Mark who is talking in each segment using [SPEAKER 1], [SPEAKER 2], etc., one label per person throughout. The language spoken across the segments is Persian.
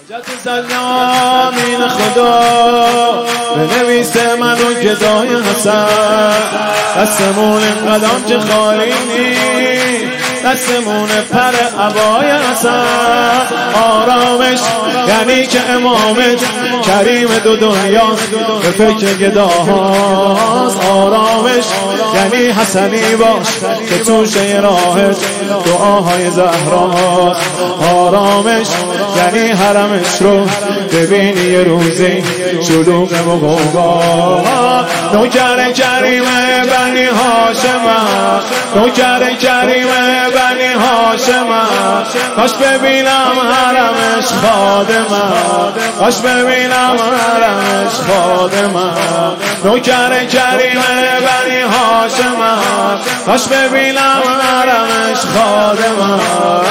[SPEAKER 1] زمین خدا بنویسه منو گدای حسن، دستمون قدم که خالی نیست، دستمون پر عبای حسن. آرامش یعنی که امامت کریم دو دنیاست، به فکر گداهاست. آرامش یعنی حسنی باش که توشه راهت دعاهای زهراست. آرامش یعنی حرمش رو ببینی یه روزی شلوغ مقوقا. نوکر کریم بنی هاشم، نوکر کریم بنی هاشم، کاش ببینم حرمش خادمم، کاش ببینم حرمش خادمم. نوکر کریم بنی هاشم، کاش ببینم حرمش خادمم.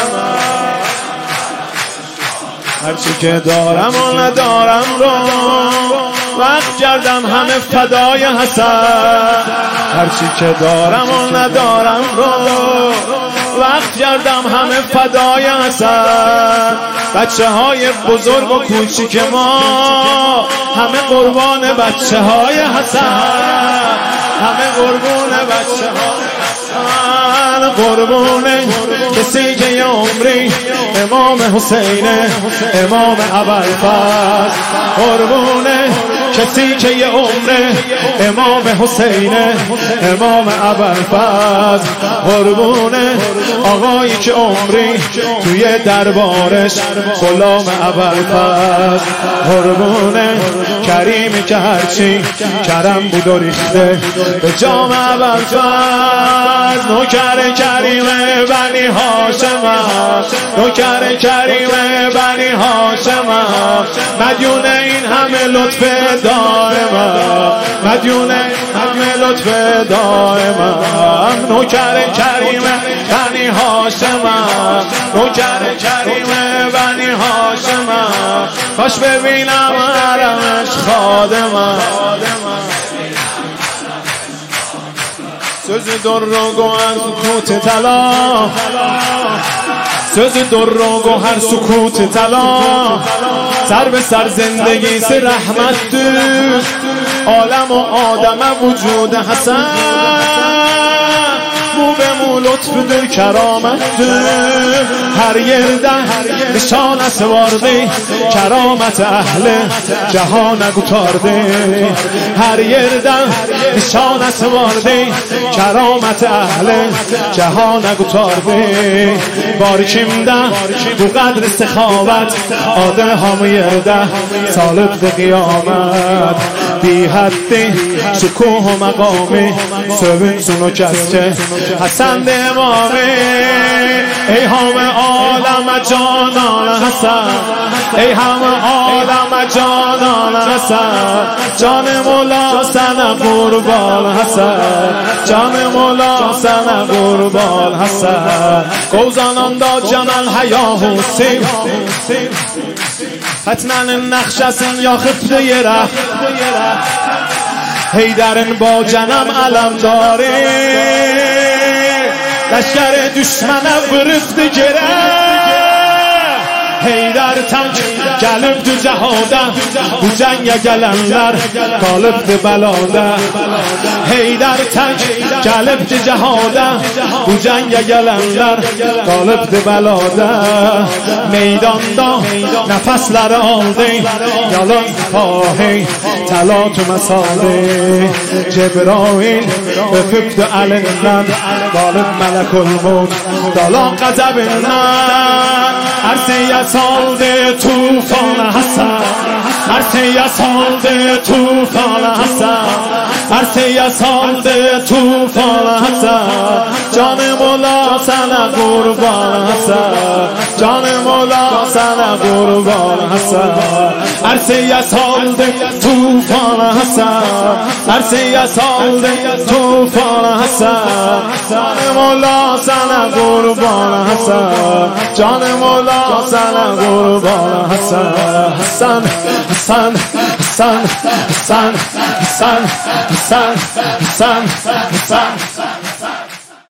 [SPEAKER 1] هرچی که دارم و ندارم رو وقت کردم همه فدای حسن. هرچی که دارم و ندارم رو وقت کردم همه فدای حسن. بچه های بزرگ و کوچیک ما همه قربان بچه های حسن، همه قربان بچه های حسن. قربون کسی که یه عمری امام حسینه، امام ابوالفضل. قربون کسی که یه عمره امام حسینه، امام ابوالفضل. قربون آقایی که عمری توی دربارش غلام ابوالفضل. قربون کریمی که هرچی کرم بود و ریخته به جام ابوالفضل. نوکر کریم بنی هاشم، نوکر کریم بنی هاشم، مدیون این همه لطف دائمم، مدیون همه لطف دائمم. نوکر کریم بنی هاشم، نوکر کریم بنی هاشم، کاش ببینم حرمش خادمم. سوز در و گوهر سکوت طلا، سوز در و گوهر سکوت طلا. سر به سر زندگی سه رحمت دو، عالم و آدم وجود حسن. مو به مو لطف در کرامت دو، هر یرده نشان سوارده کرامت اهل جهان گتارده. هر یرده نشان سوارده کرامت اهل جهان گتارده. بارکیم ده دو قدر سخاوت آده هم یرده سالت به قیامت. بی حد شکوه و مقامه سوین سونو کسکه حسن امامه. ای همه عالم جانان حسن، ای همه عالم جانان حسن. جان مولا سن قربان حسن، جان مولا سن قربان حسن. گوزانان دا جانان حیا حسین، ختنان نقشسین یا خفته یه ره. حیدرن با جنم علم داره، لشکر دشمنم برفته گره. حیدر تنگ گلب تو جهاده، bu جنگ گلنler غالب de belade. Heydar tank gelip de cihada, bu cenge gelenler galip de belade. Meydanda nefesler aldı, yalan fahi talat mesade. Cebrail öpüptü elinden, galip melekul mut dalan gazebinden. Arsiye saldı tufan Hasan, Arsiye saldı tufan Hasan, Arsiye saldı tufan Hasan. Canım ola sana kurban Hasan, canım ola sana kurban Hasan. Arsiye saldı tufan Hasan, Arsiye saldı tufan Hasan. Canım ola sana kurban Hasan, canım ola sana kurban Hasan. Hasan, Hasan, Hasan, Hasan, Hasan, Hasan, Hasan, Hasan.